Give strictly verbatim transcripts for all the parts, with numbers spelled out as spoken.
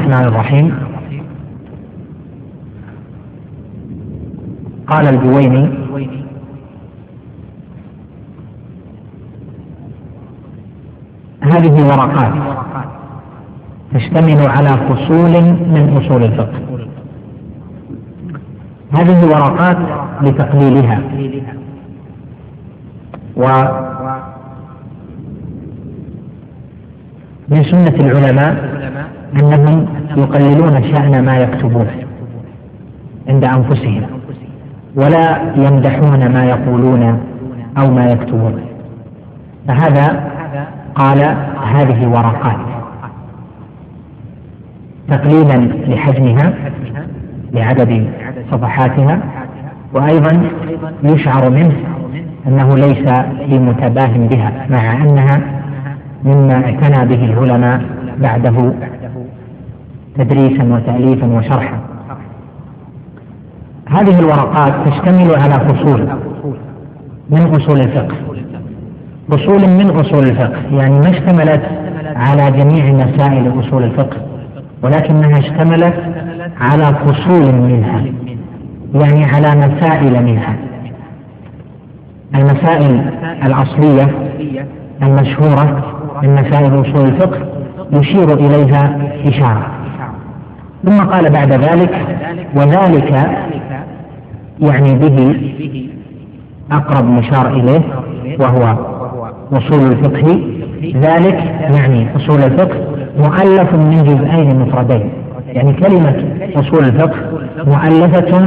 الرحمن الرحيم. قال الجويني: هذه ورقات تشتمل على فصول من أصول الفقه. هذه ورقات لتقليلها، ومن سنة العلماء أنهم يقللون شأن ما يكتبون عند أنفسهم، ولا يمدحون ما يقولون أو ما يكتبون. فهذا قال: هذه ورقات تقليلا لحجمها لعدد صفحاتها، وأيضا يشعر منه أنه ليس بمتباه بها، مع أنها مما اعتنى به العلماء بعده تدريسا وتأليفا وشرحا. هذه الورقات تشتمل على فصول من أصول الفقه، فصول من أصول الفقه، يعني ما اشتملت على جميع مسائل أصول الفقه، ولكنها اشتملت على فصول منها، يعني على مسائل منها. المسائل الأصلية المشهورة من مسائل أصول الفقه يشير إليها إشارة. ثم قال بعد ذلك: وذلك يعني به أقرب مشار إليه وهو أصول الفقه. ذلك يعني أصول الفقه مؤلف من جزئين مفردين، يعني كلمة أصول الفقه مؤلفة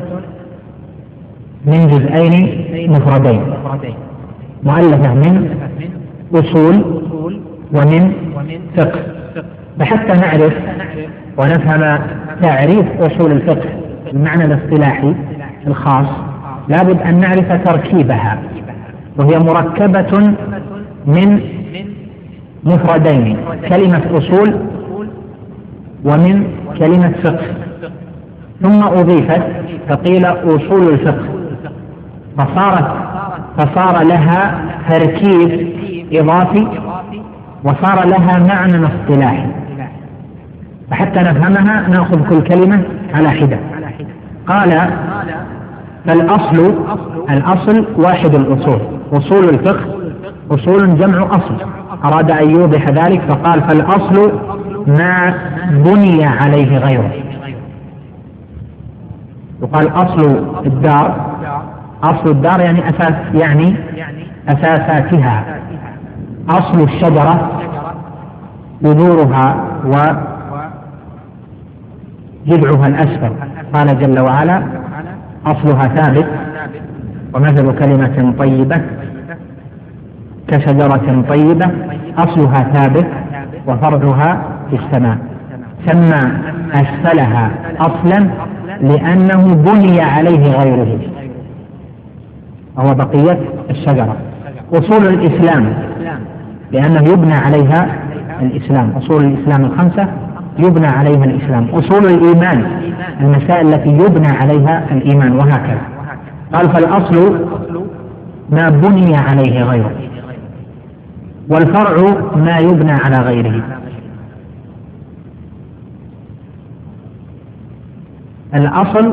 من جزئين مفردين، مؤلفة من أصول ومن فقه. فحتى نعرف ونفهم تعريف أصول الفقه بالمعنى الاصطلاحي الخاص، لابد أن نعرف تركيبها، وهي مركبة من مفردين: كلمة أصول ومن كلمة فقه، ثم أضيفت فقيل أصول الفقه، فصارت فصار لها تركيب إضافي وصار لها معنى اصطلاحي. فحتى نفهمها نأخذ كل كلمة على حدة. قال: فالأصل الأصل واحد الأصول، أصول الفقه أصول جمع أصل، أراد أن يوضح ذلك فقال: فالأصل ما بني عليه غيره. يقال أصل الدار، أصل الدار يعني أساس، يعني أساساتها. أصل الشجرة جذورها وجذعها الأسفل، قال جل وعلا: أصلها ثابت، ومثل كلمة طيبة كشجرة طيبة أصلها ثابت وفرعها في السماء. سمى أسفلها أصلا لأنه بني عليه غيره، وهو بقية الشجرة. أصول الإسلام لأنه يبنى عليها الإسلام، أصول الإسلام الخمسة يبنى عليها الإسلام. أصول الإيمان المسائل التي يبنى عليها الإيمان، وهكذا. قال: فالأصل ما بني عليه غيره، والفرع ما يبنى على غيره. الأصل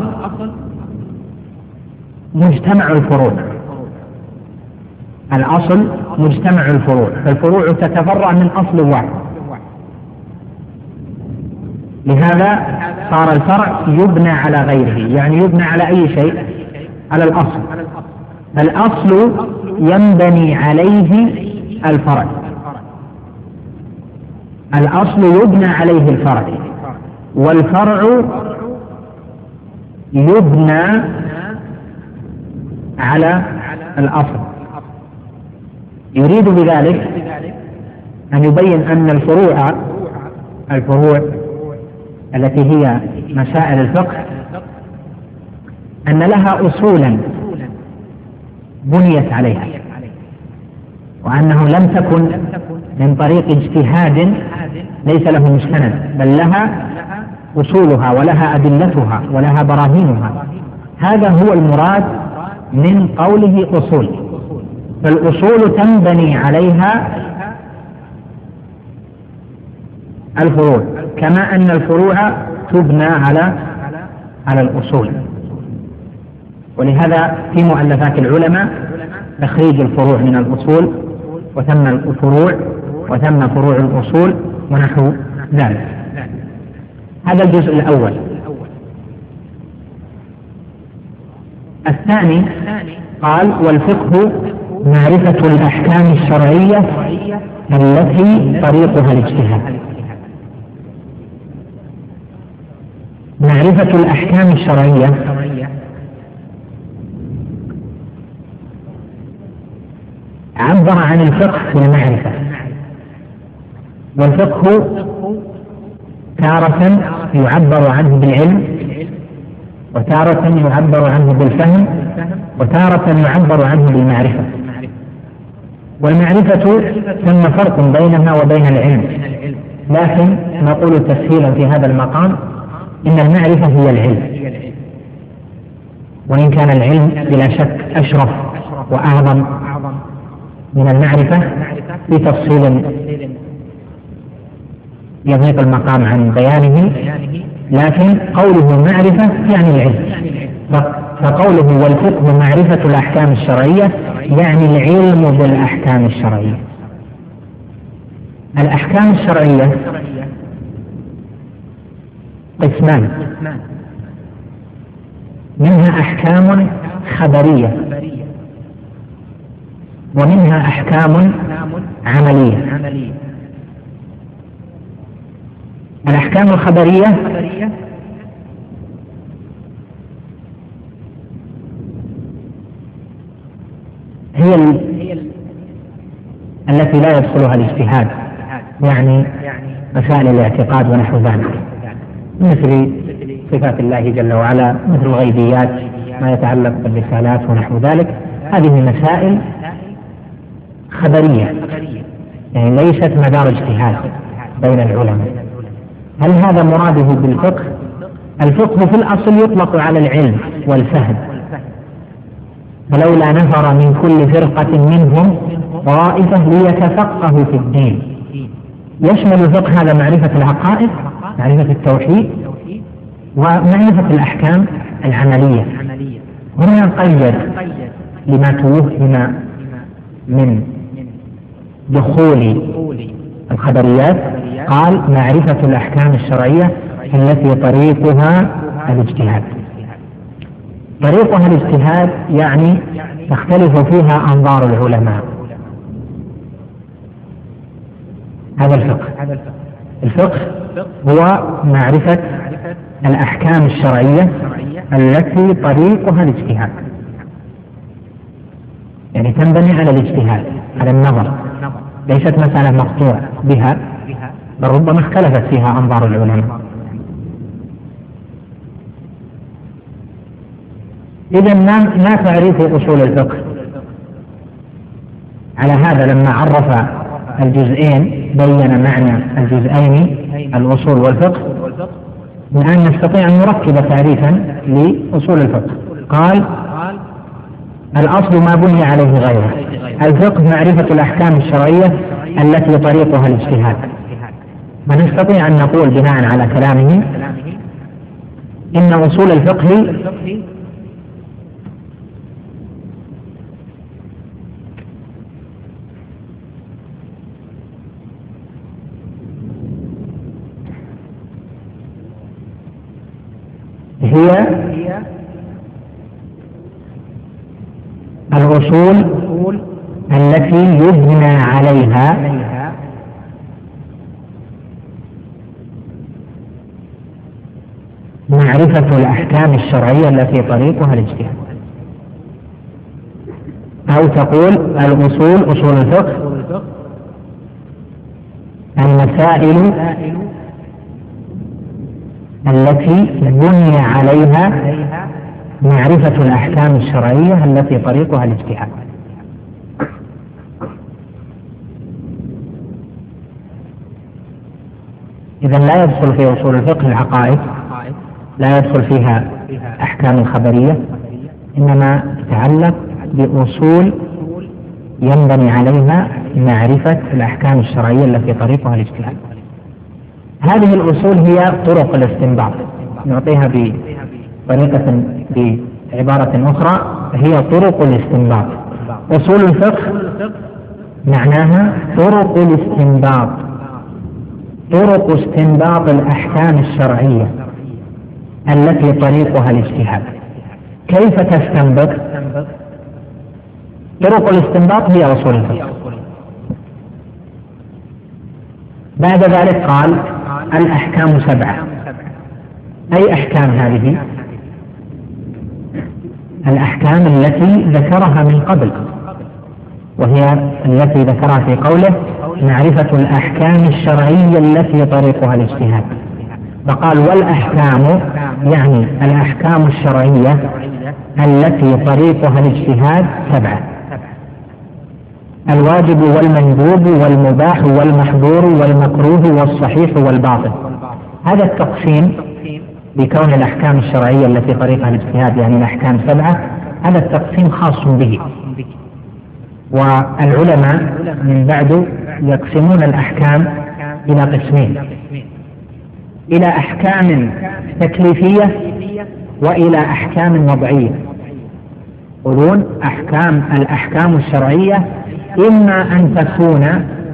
مجتمع الفروع، الأصل مجتمع الفروع، فالفروع تتفرع من أصل واحد، لهذا صار الفرع يبنى على غيره، يعني يبنى على أي شيء؟ على الأصل. الأصل ينبني عليه الفرع، الأصل يبنى عليه الفرع، والفرع يبنى على الأصل. يريد بذلك أن يبين أن الفروع الفروع التي هي مسائل الفقه أن لها أصولا بنيت عليها، وأنه لم تكن من طريق اجتهاد ليس له مستند، بل لها أصولها ولها أدلتها ولها براهينها. هذا هو المراد من قوله أصول. فالأصول تنبني عليها الفروع، كما أن الفروع تبنى على على الأصول. ولهذا في مؤلفات العلماء تخريج الفروع من الأصول، وثم الفروع وثم فروع الأصول ونحو ذلك. هذا الجزء الأول. الثاني قال: والفقه معرفة الأحكام الشرعية التي طريقها الاجتهاد. معرفة الأحكام الشرعية عبر عن الفقه في المعرفة، والفقه تارة يعبر عنه بالعلم، وتارة يعبر عنه بالفهم، وتارة يعبر عنه بالمعرفة. والمعرفة ثم فرق بينها وبين العلم، لكن نقول تسهيلا في هذا المقام إن المعرفة هي العلم، وإن كان العلم بلا شك أشرف وأعظم من المعرفة في تفصيل يضيق المقام عن بيانه، لكن قوله معرفة يعني العلم. فقوله والفقه معرفة الأحكام الشرعية يعني العلم بالأحكام الشرعية. الأحكام الشرعية قسمان: منها أحكام خبرية، ومنها أحكام عملية. الأحكام الخبرية هي التي لا يدخلها الاجتهاد، يعني مسائل الاعتقاد ونحو ذلك، مثل صفات الله جل وعلا، مثل الغيبيات، ما يتعلق بالرسالات ونحو ذلك. هذه مسائل خبرية، يعني ليست مدار اجتهاد بين العلماء. هل هذا مراده بالفقه؟ الفقه في الأصل يطلق على العلم والفهم، ولولا نفر من كل فرقة منهم طائفة ليتفقهوا في الدين. يشمل الفقه هذا معرفة العقائد، معرفة التوحيد، ومعرفة الأحكام العملية. هنا قيد لما توهم من دخول الخبريات، قال معرفة الأحكام الشرعية التي طريقها الاجتهاد. طريقها الاجتهاد يعني تختلف فيها أنظار العلماء. هذا الفقه. الفقه هو معرفة الأحكام الشرعية التي طريقها الاجتهاد، يعني تنبني على الاجتهاد، على النظر، ليست مسألة مقطوع بها، بل ربما اختلفت فيها أنظار العلماء. إذا ما تعريف أصول الفقه؟ على هذا لما عرف الجزئين بين معنى الجزئين الأصول والفقه. الآن نستطيع أن نركب تعريفا لأصول الفقه. قال: الأصل ما بني عليه غيره. الفقه معرفة الأحكام الشرعية التي طريقها الاجتهاد. ونستطيع أن نقول بناء على كلامه إن أصول الفقه هي الأصول التي يبنى عليها معرفة الأحكام الشرعية التي طريقها الاجتهاد، أو تقول الأصول أصول الفقه المسائل التي بني عليها معرفة الأحكام الشرعية التي طريقها الاجتهاد. إذن لا يدخل في أصول الفقه العقائد، لا يدخل فيها أحكام الخبرية، إنما تتعلق بأصول ينبني عليها معرفة الأحكام الشرعية التي طريقها الاجتهاد. هذه الأصول هي طرق الاستنباط، نعطيها بطريقة بعبارة أخرى هي طرق الاستنباط. أصول الفقه معناها طرق الاستنباط، طرق استنباط الأحكام الشرعية التي طريقها الاجتهاد. كيف تستنبط؟ طرق الاستنباط هي أصول الفقه. بعد ذلك قال الأحكام سبعة. أي أحكام هذه؟ الأحكام التي ذكرها من قبل، وهي التي ذكرها في قوله معرفة الأحكام الشرعية التي طريقها الاجتهاد. فقال والأحكام يعني الأحكام الشرعية التي طريقها الاجتهاد سبعة: الواجب والمندوب والمباح والمحظور والمكروه والصحيح والباطل. هذا التقسيم بكون الأحكام الشرعية التي طريقها الاجتهاد يعني الأحكام سبعة، هذا التقسيم خاص به. والعلماء من بعد يقسمون الأحكام إلى قسمين: إلى أحكام تكليفية وإلى أحكام وضعية. يقولون أحكام الأحكام الشرعية إما أن تكون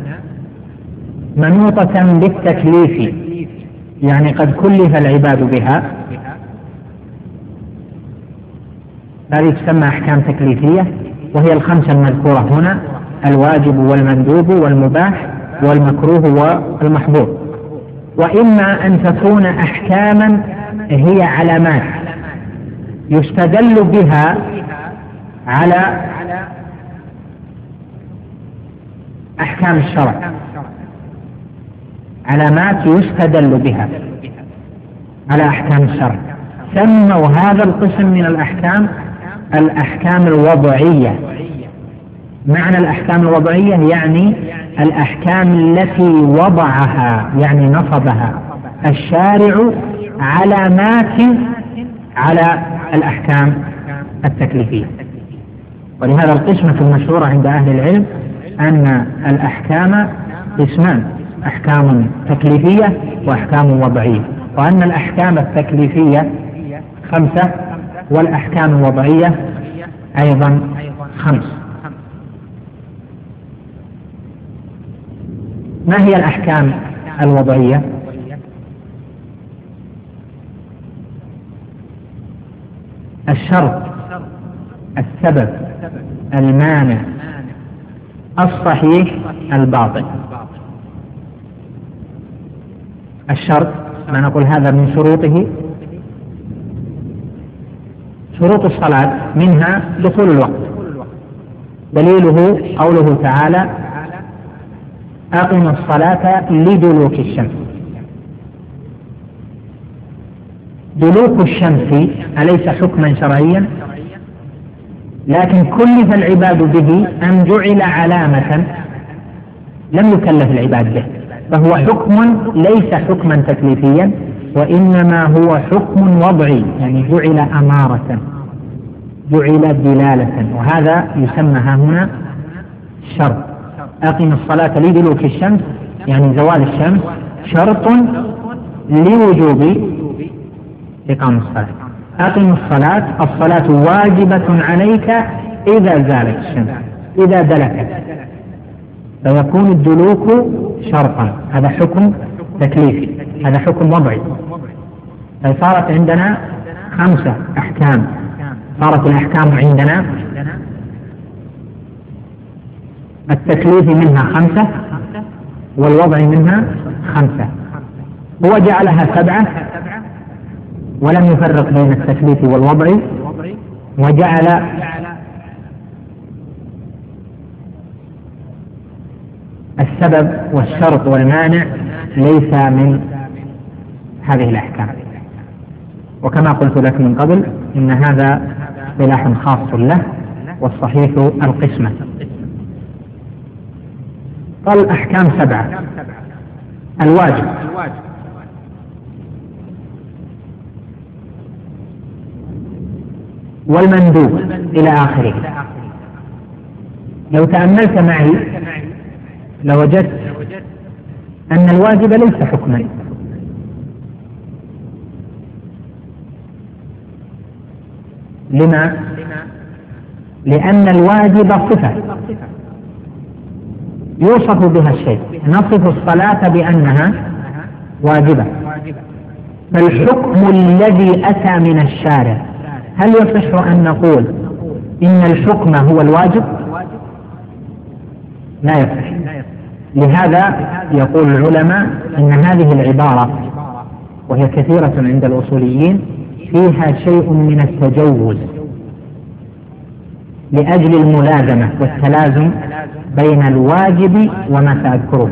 منوطة بالتكليف، يعني قد كلف العباد بها، هذه تسمى أحكام تكليفية، وهي الخمسة المذكورة هنا: الواجب والمندوب والمباح والمكروه والمحظور. وإما أن تكون أحكاما هي علامات يستدل بها على أحكام الشرع، علامات يستدل بها على أحكام الشرع. سموا هذا القسم من الأحكام الأحكام الوضعية. معنى الأحكام الوضعية يعني الأحكام التي وضعها يعني نصبها الشارع علامات على الأحكام التكليفية. ولهذا القسمة المشهورة عند أهل العلم أن الأحكام قسمان: أحكام تكليفية وأحكام وضعية، وأن الأحكام التكليفية خمسة والأحكام الوضعية أيضا خمس. ما هي الأحكام الوضعية؟ الشرط، السبب، المانع، الصحيح، الباطل. الشرط ما نقول هذا من شروطه، شروط الصلاة منها دخول الوقت، دليله قوله تعالى: أقم الصلاة لدلوك الشمس. دلوك الشمس أليس حكما شرعيا؟ لكن كلف العباد به أم جعل علامة لم يكلف العباد به، فهو حكم ليس حكما تكليفيا، وإنما هو حكم وضعي، يعني جعل أمارة، جعل دلالة، وهذا يسمى هنا شرط. أقم الصلاة لدلوك الشمس يعني زوال الشمس شرط لوجوب إقام الصلاة. أقم الصلاة، الصلاة واجبة عليك إذا زالت الشمس، إذا دلكت، فيكون الدلوك شرطا. هذا حكم تكليفي، هذا حكم وضعي. فصارت عندنا خمسة أحكام، صارت الأحكام عندنا التكليف منها خمسة والوضع منها خمسة. هو جعلها سبعة ولم يفرق بين التكليف والوضع، وجعل السبب والشرط والمانع ليس من هذه الأحكام. وكما قلت لك من قبل إن هذا اصطلاح خاص له، والصحيح القسمة. قال الأحكام سبعة: الواجب، والمندوب إلى آخره. لو تأملت معي لوجدت أن الواجب ليس حكما، لما؟ لأن الواجب صفة يوصف بها الشيء، نصف الصلاة بأنها واجبة، فالحكم الذي أتى من الشارع هل يصح أن نقول إن الحكم هو الواجب؟ لا يصح. لهذا يقول العلماء إن هذه العبارة وهي كثيرة عند الأصوليين فيها شيء من التجوز لأجل الملازمة والتلازم بين الواجب وما سأذكره،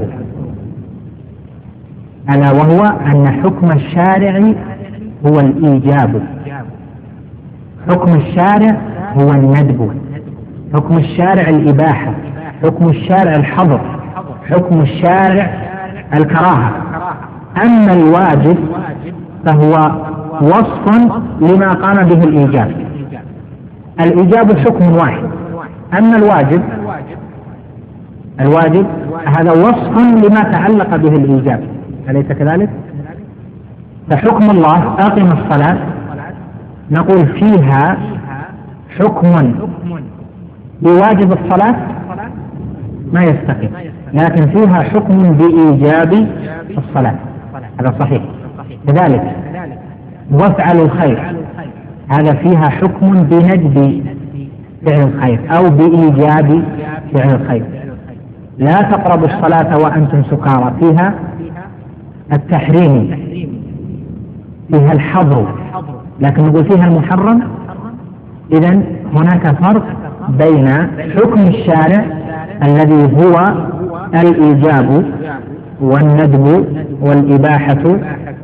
ألا وهو أن حكم الشارع هو الإيجاب، حكم الشارع هو الندب، حكم الشارع الإباحة، حكم الشارع الحظر، حكم الشارع الكراهة. أما الواجب فهو وصف لما قام به الإيجاب، الإيجاب حكم واحد، أما الواجب الواجب هذا وصف لما تعلق به الإيجاب، أليس كذلك؟ فحكم الله أقم الصلاة نقول فيها حكم بواجب الصلاة ما يستقيم، لكن فيها حكم بإيجاب الصلاة، هذا صحيح. كذلك وافعلوا الخير هذا فيها حكم بندب فعل الخير أو بإيجاب فعل الخير. لا تقربوا الصلاة وأنتم سكارى فيها التحريم، فيها الحظر، لكن نقول فيها المحرم. إذن هناك فرق بين حكم الشارع الذي هو الإيجاب والندب والإباحة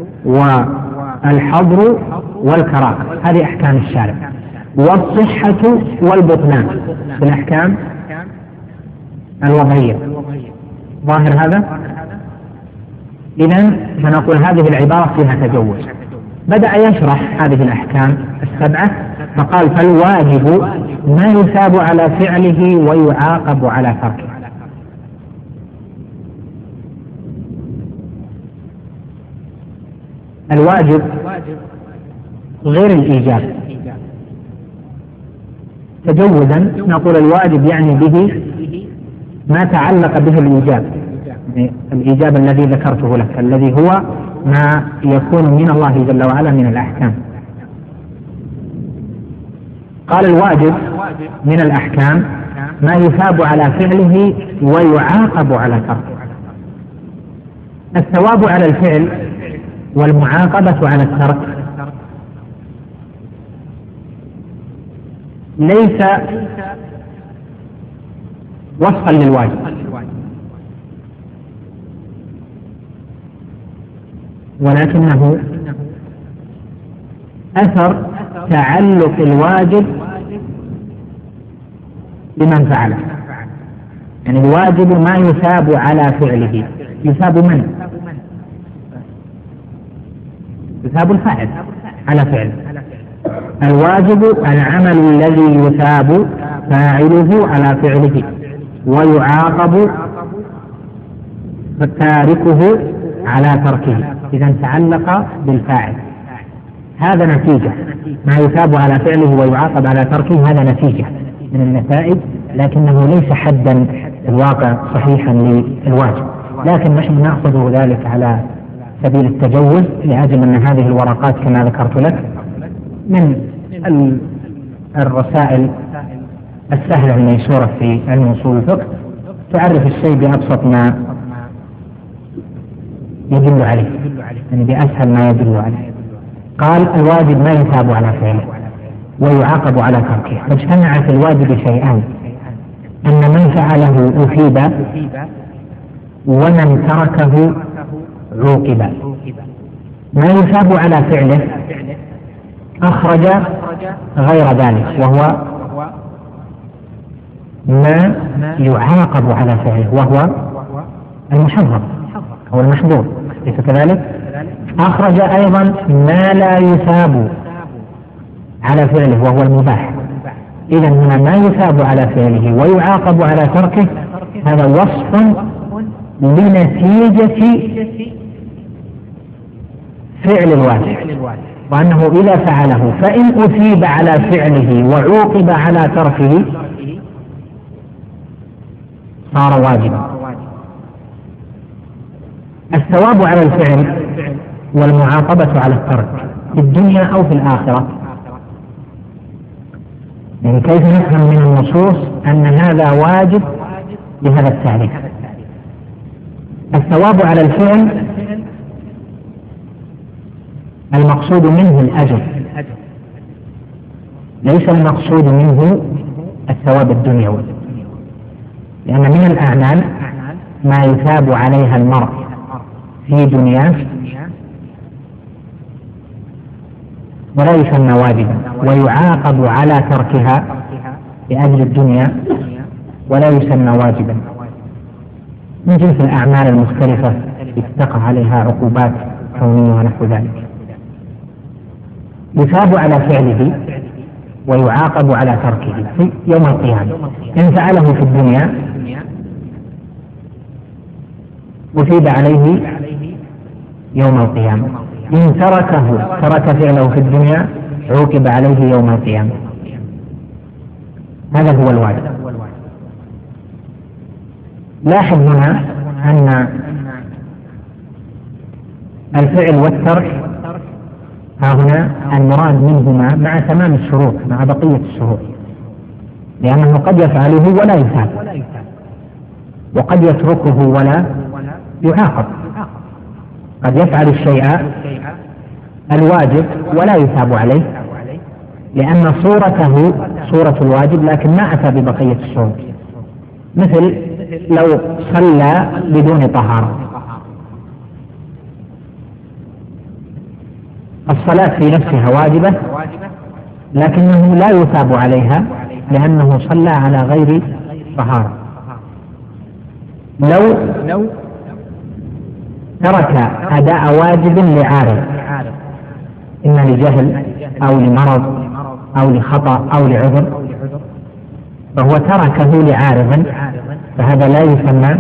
والحظر والكراهة، هذه أحكام الشارع، والصحة والبطلان بالأحكام الوضعية. ظاهر هذا؟ إذن فنقول هذه العبارة فيها تجوز. بدأ يشرح هذه الأحكام السبعة فقال فالواجب ما يثاب على فعله ويعاقب على تركه. الواجب غير الإيجاب. تجوزا نقول الواجب يعني به ما تعلق به الإيجاب، الإيجاب الذي ذكرته لك الذي هو ما يكون من الله جل وعلا من الأحكام. قال الواجب من الأحكام ما يثاب على فعله ويعاقب على تركه. الثواب على الفعل والمعاقبة على الترك ليس وصفا للواجب، ولكنه أثر تعلق الواجب بمن فعله. يعني الواجب ما يثاب على فعله، يثاب من؟ يثاب الفاعل على فعله. الواجب العمل الذي يثاب فاعله على فعله ويعاقب تاركه على تركه، إذا تعلق بالفاعل. هذا نتيجة ما يثاب على فعله ويعاقب على تركه، هذا نتيجة من النتائج، لكنه ليس حدا في الواقع صحيحا للواجب، لكن نحن نأخذ ذلك على سبيل التجوز لأجل أن هذه الورقات كما ذكرت لك من الرسائل السهلة الميسورة في علم أصول الفقه، تعرف الشيء بأبسط ما يدل عليه، يعني بأسهل ما يدل عليه. قال الواجب ما يثاب على فعله ويعاقب على تركه، فاجتمع في الواجب شيئان: أن من فعله أثيب ومن تركه عوقب. ما يثاب على فعله أخرج غير ذلك، وهو ما يعاقب على فعله وهو المحرم أو المحظور، ليس كذلك؟ أخرج أيضا ما لا يثاب على فعله وهو المباح. إذا هنا ما يثاب على فعله ويعاقب على تركه، هذا وصف لنتيجة فعل الواجب، وأنه إذا فعله فإن أثيب على فعله وعوقب على تركه صار واجبا. الثواب على الفعل والمعاقبة على الترك في الدنيا أو في الآخرة. يعني كيف نفهم من النصوص أن هذا واجب بهذا التعريف؟ الثواب على الفعل المقصود منه الأجر، ليس المقصود منه الثواب الدنيوي، لأن من الأعمال ما يثاب عليها المرء في دنياه ولا يسمى واجبا، ويعاقب على تركها لأجل الدنيا ولا يسمى واجبا، من جنس الأعمال المختلفة يتقع عليها عقوبات كونية ونحو ذلك. يثاب على فعله ويعاقب على تركه في يوم القيامة. إن فعله في الدنيا أثيب عليه يوم القيامة، إن تركه ترك فعله في الدنيا عوقب عليه يوم القيامة. هذا هو الواجب. لاحظ هنا أن الفعل والترك ها هنا المراد منهما مع تمام الشروط، مع بقية الشروط، لأنه قد يفعله ولا يثاب، وقد يتركه ولا يعاقب. قد يفعل الشيء الواجب ولا يثاب عليه لأن صورته صورة الواجب لكن ما أتى ببقية الشروط، مثل لو صلى بدون طهارة. الصلاة في نفسها واجبة لكنه لا يثاب عليها لأنه صلى على غير طهارة. لو ترك أداء واجب لعارض، إما لجهل أو لمرض أو لخطأ أو لعذر، فهو تركه لعارض، فهذا لا يسمى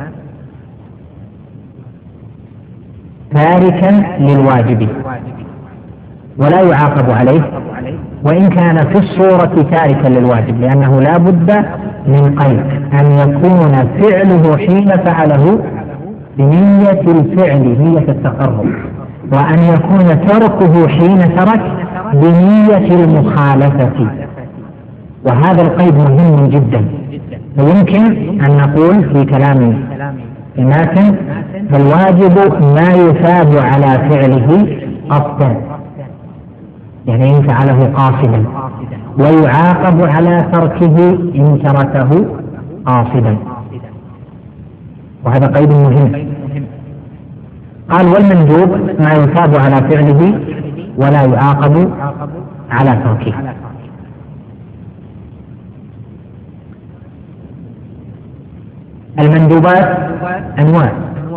تاركا للواجب ولا يعاقب عليه، وإن كان في الصورة تاركا للواجب، لأنه لا بد من قيد أن يكون فعله حين فعله بنية الفعل، نية التقرب، وأن يكون تركه حين ترك بنية المخالفة. وهذا القيد مهم جدا. ويمكن أن نقول في كلام الماتن فالواجب ما يثاب على فعله قصدا، يعني إن فعله قاصدا، ويعاقب على تركه إن تركه قاصدا، وهذا قيد مهم. قال والمندوب ما يثاب على فعله ولا يعاقب على تركه. المندوبات أنواع،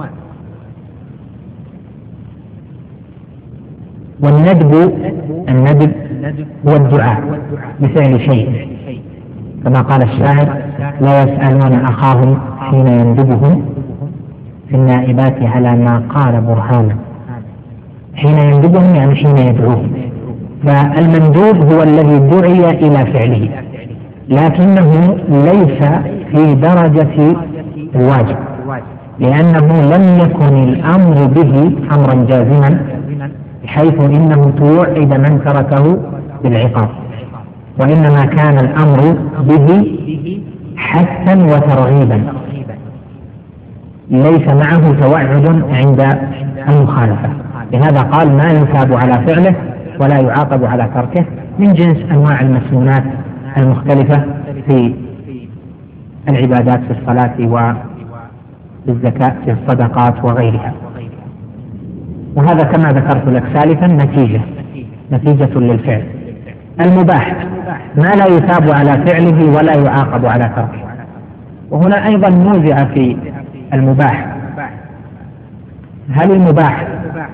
والندب الندب هو الدعاء بفعل شيء، كما قال الشاعر لا يسألون أخاهم حين يندبهم في النائبات على ما قال برهانا. حين يندبهم يعني حين يدعوهم. فالمندوب هو الذي دعي إلى فعله لكنه ليس في درجة الواجب، لأنه لم يكن الأمر به أمرا جازما بحيث إنه توعد من تركه بالعقاب، وإنما كان الأمر به حثا وترغيبا، ليس معه توعد عند المخالفة. لهذا قال ما يثاب على فعله ولا يعاقب على تركه، من جنس أنواع المسنونات المختلفة في العبادات في الصلاة والزكاة في الصدقات وغيرها. وهذا كما ذكرت لك سالفا نتيجة نتيجة للفعل. المباح ما لا يثاب على فعله ولا يعاقب على تركه. وهنا أيضا نوزع في المباح، هل المباح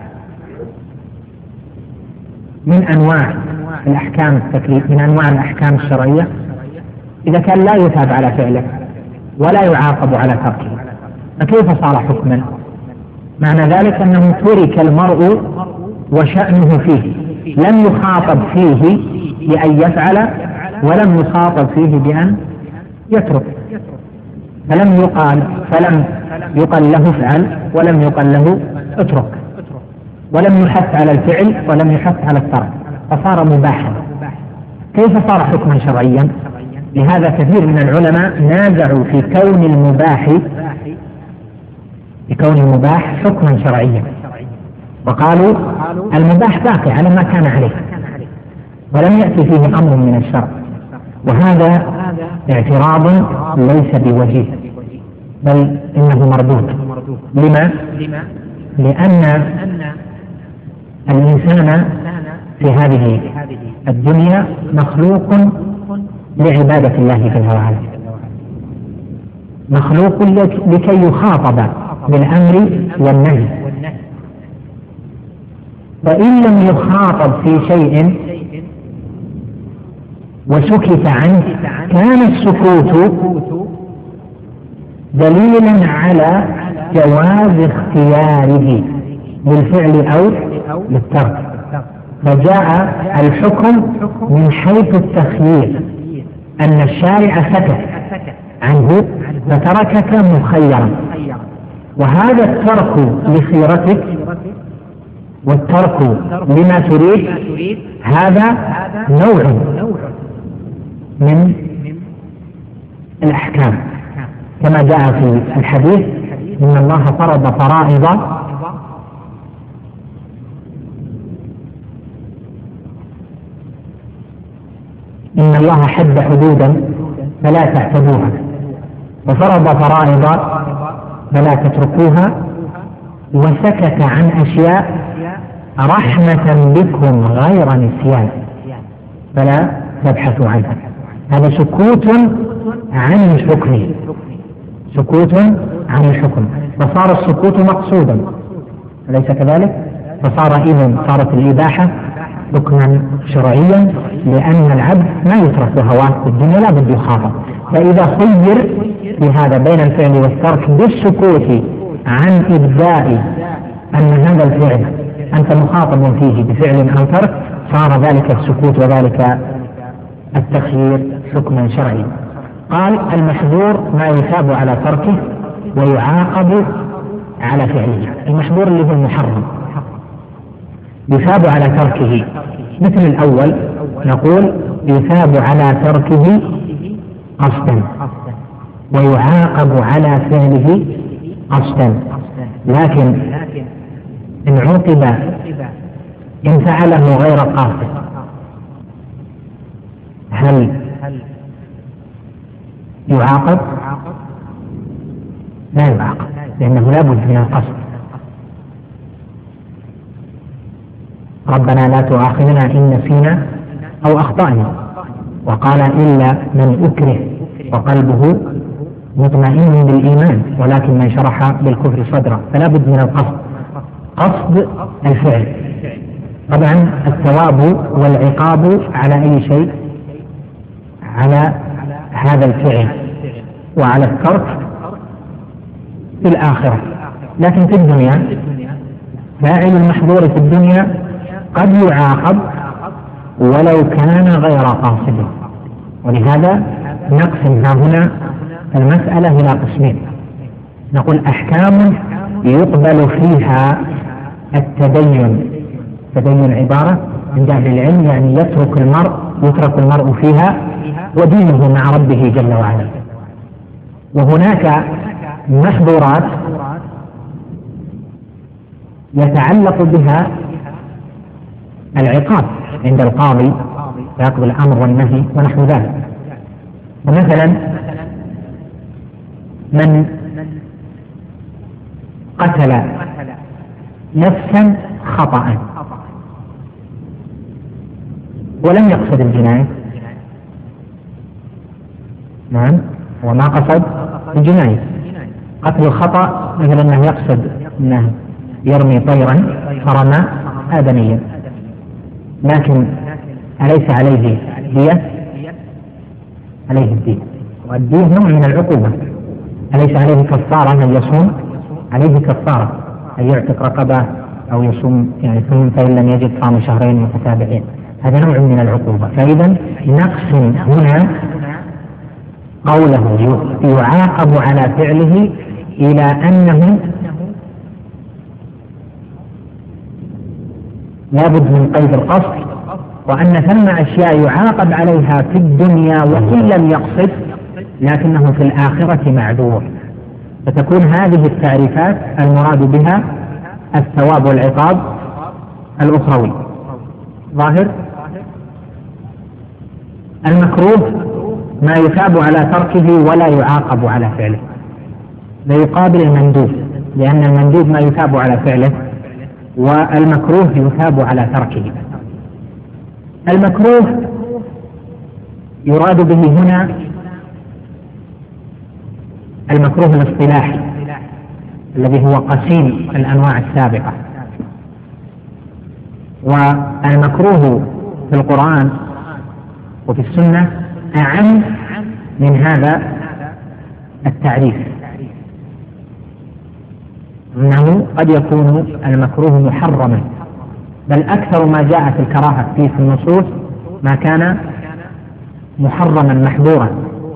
من أنواع الأحكام التكليف من أنواع الأحكام الشرعية؟ إذا كان لا يثاب على فعله ولا يعاقب على تركه فكيف صار حكما؟ معنى ذلك أنه ترك المرء وشأنه فيه لم يخاطب فيه بأن يفعل ولم يخاطب فيه بأن يترك، فلم يقال فلم يقل له افعل ولم يقل له اترك، ولم يحث على الفعل ولم يحث على الترك، فصار مباحا. كيف صار حكما شرعيا؟ لهذا كثير من العلماء نازعوا في كون المباح في كون المباح حكما شرعيا، وقالوا المباح باقي على ما كان عليه ولم يأتي فيه أمر من الشرع، وهذا اعتراض ليس بوجيه بل إنه مردود. لما؟ لأن الإنسان في هذه الدنيا مخلوق لعبادة الله جل وعلا، مخلوق لكي يخاطب بالأمر والنهي، فإن لم يخاطب في شيء وسكت عنه كان السكوت دليلا على جواز اختياره للفعل أو للترك، فجاء الحكم من حيث التخيير، أن الشارع سكت عنه فتركك مخيرا، وهذا الترك لخيرتك والترك لما تريد هذا نوع من الأحكام، كما جاء في الحديث إن الله فرض فرائض إن الله حد حدودا فلا تعتدوها، وفرض فرائض فلا تتركوها، وسكت عن أشياء رحمة بكم غير نسيان فلا تبحثوا عنها. هذا سكوت عن الحكم، سكوت عن الحكم، فصار السكوت مقصودا، أليس كذلك؟ فصار إذن صارت الإباحة حكما شرعيا، لأن العبد ما يترك هواه في الدنيا لا بد يخاطب، فإذا خير بهذا بين الفعل والترك بالسكوت عن إبداء أن هذا الفعل أنت مخاطب فيه بفعل أو ترك، صار ذلك السكوت وذلك التخيير حكما شرعيا. قال المحظور ما يثاب على تركه ويعاقب على فعله. المحظور اللي هو المحرم يثاب على تركه، مثل الأول نقول يثاب على تركه قصدا ويعاقب على فعله قصدا، لكن إن عوقب إن فعله غير قاصد هل يعاقب؟ لا يعاقب، لأنه لا بد من القصد. ربنا لا تؤاخذنا إن نسينا أو أخطأنا، وقال إلا من أكره وقلبه مطمئن بالإيمان ولكن من شرح بالكفر صدرا، فلا بد من القصد، قصد الفعل. طبعا الثواب والعقاب على أي شيء؟ على هذا الفعل وعلى الترك في الآخرة، لكن في الدنيا فاعل المحظور في الدنيا قد يعاقب ولو كان غير قاصد. ولهذا نقسم هنا المسألة إلى قسمين، نقول أحكام يقبل فيها التدين، تدين عبارة عند أهل العلم يعني يترك المرء يترك المرء فيها ودينه مع ربه جل وعلا، وهناك محظورات يتعلق بها العقاب عند القاضي يقضي الأمر والنهي ونحو ذلك. ومثلا من قتل نفسا خطأ ولم يقصد الجناية، نعم وما قصد الجناية، قتل الخطأ مثل أنه يقصد أنه يرمي طيرا فرمى آدميا، لكن أليس عليه دية؟ عليه الدية، والدية نوع من العقوبة. أليس عليه كفارة من يصوم؟ عليه كفارة أن يعتق رقبة أو يصوم يعني ثم فإن لم يجد صام شهرين متتابعين، هذا نوع من العقوبة. فإذا نقسم هنا قوله يعاقب على فعله إلى أنه لابد من قيد القصد، وأن ثم أشياء يعاقب عليها في الدنيا وإن لم يقصد لكنه في الآخرة معذور. فتكون هذه التعريفات المراد بها الثواب والعقاب الأخروي. ظاهر؟ المكروه ما يثاب على تركه ولا يعاقب على فعله، ليقابل المندوب، لأن المندوب ما يثاب على فعله والمكروه يثاب على تركه. المكروه يراد به هنا المكروه الاصطلاحي الذي هو قسيم الأنواع السابقة، والمكروه في القرآن وفي السنة أعم من هذا التعريف، أنه قد يكون المكروه محرما، بل أكثر ما جاء في الكراهة فيه في النصوص ما كان محرما محظورا،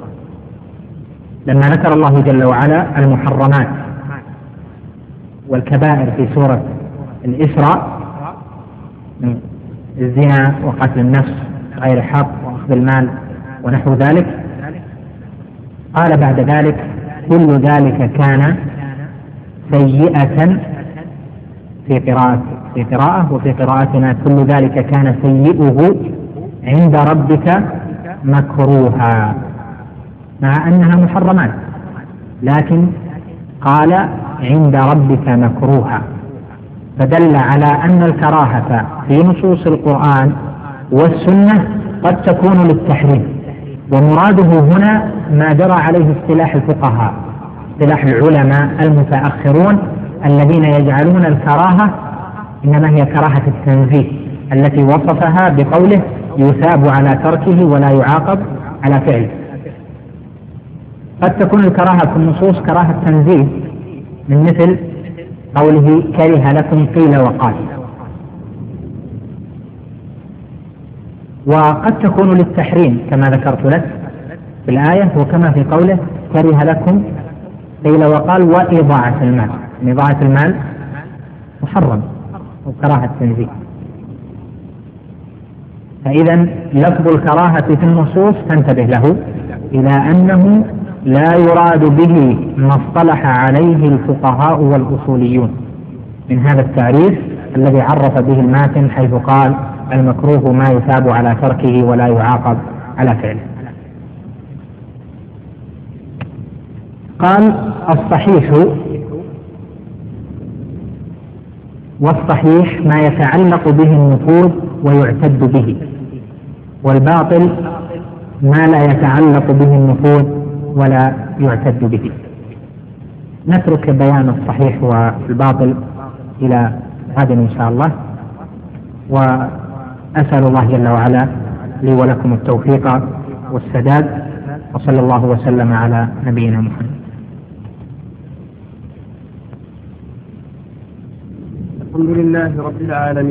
لما ذكر الله جل وعلا المحرمات والكبائر في سورة الإسراء من الزنا وقتل النفس غير حق وأخذ المال ونحو ذلك، قال بعد ذلك كل ذلك كان سيئة في قراءة في قراءة وفي قراءتنا كل ذلك كان سيئه عند ربك مكروها، مع أنها محرمات لكن قال عند ربك مكروها، فدل على أن الكراهة في نصوص القرآن والسنة قد تكون للتحريم، ومراده هنا ما جرى عليه اصطلاح الفقهاء، اصطلاح العلماء المتأخرون الذين يجعلون الكراهة إنما هي كراهة التنزيه التي وصفها بقوله يثاب على تركه ولا يعاقب على فعله. قد تكون الكراهة في النصوص كراهة تنزيه من مثل قوله كره لكم قيل وقال، وقد تكون للتحريم كما ذكرت لك في الآية، وكما في قوله كره لكم قيل وقال وإضاعة المال، إضاعة المال محرم وكراهة تنزيه. فإذا لفظ الكراهة في النصوص تنتبه له إلى أنه لا يراد به ما اصطلح عليه الفقهاء والأصوليون من هذا التعريف الذي عرف به الماتن حيث قال المكروه ما يثاب على تركه ولا يعاقب على فعله. قال الصحيح، والصحيح ما يتعلق به النفوذ ويعتد به، والباطل ما لا يتعلق به النفوذ ولا يعتد به. نترك بيان الصحيح والباطل إلى غد إن شاء الله، وأسأل الله جل وعلا لي ولكم التوفيق والسداد، وصلى الله وسلم على نبينا محمد. الحمد لله رب العالمين.